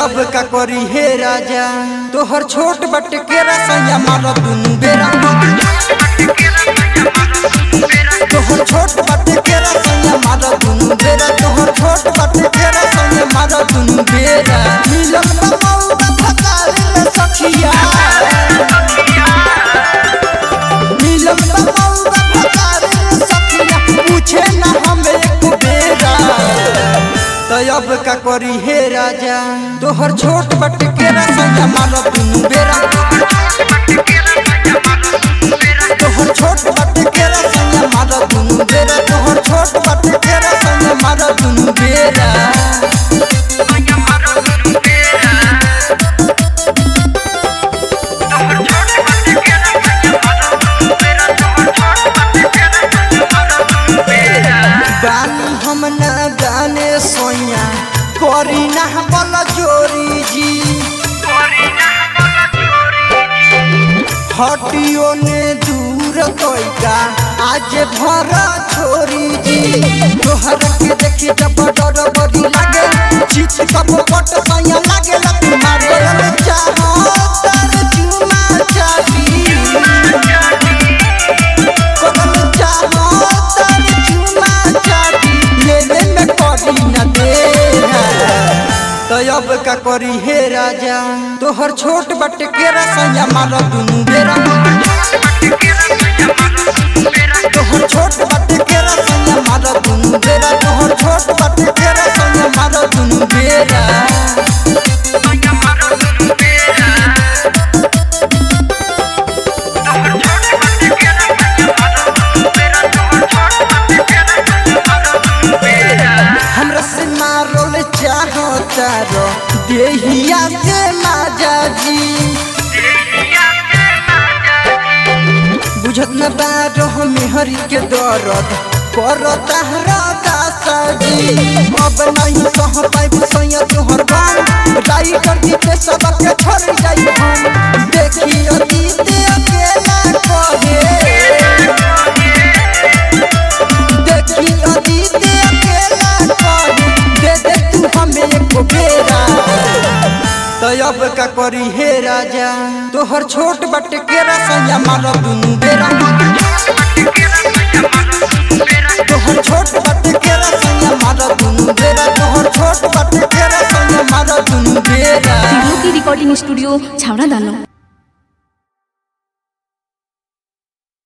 अब का करी हे राजा तोहर छोट बट के रसैया मारो दुनु बेरा तोहर छोट बट के रसैया मारो दुनु बेरा तोहर छोट बट के रसैया मारो दुनु बेरा मिलन बाबू फकार रे सखिया मिलन बाबू फकार रे सखिया पूछे ना हमें एक बेरा तो अब का करी हे राजा तोहर छोट बट के रसैया मारो दुनु बेरा तोहर छोट बट के रसैया मारो दुनु बेरा तोहर छोट बट के रसैया मारो दुनु बेरा बानी हम ना गाने सोया करी ना बल जोरी जी हटियो ने दूर तोइका आज भर छोरी जी तोहर के देखी जब डर बड़ी लागे चित कब पट सैया लागे तुम्हारे चाहो तर चुमा चाटी करम चाहो तर चुमा चाटी लेने में करी न दे तो अब का करी हे राजा तोहर छोट बट के रसैया मारो दुनु बेरा तोहर छोट बट के रसैया मारो दुनु बेरा तोहर छोट बट के रसैया मारो दुनु बेरा हमरा से मारोल चाहो तारो देहिया से माजा जी बुझत न बारो मेहरी के दर्द करो तहरा दासा जी अब नहीं सह पाइब सैया तोहर बाल राइटर जी पे सबके छोड़ जाई हम देखियो दीदी अकेला कहे देखियो दीदी अकेला कहे दे दे तू हमें एक बेरा तो अब का करी हे राजा तोहर छोट बट के रसैया मारो दुनु बेरा तोहर छोट बट के रसैया मारो दुनु बेरा तोहर छोट बट के रसैया मारो दुनु बेरा की रिकॉर्डिंग स्टूडियो छावड़ा दानो।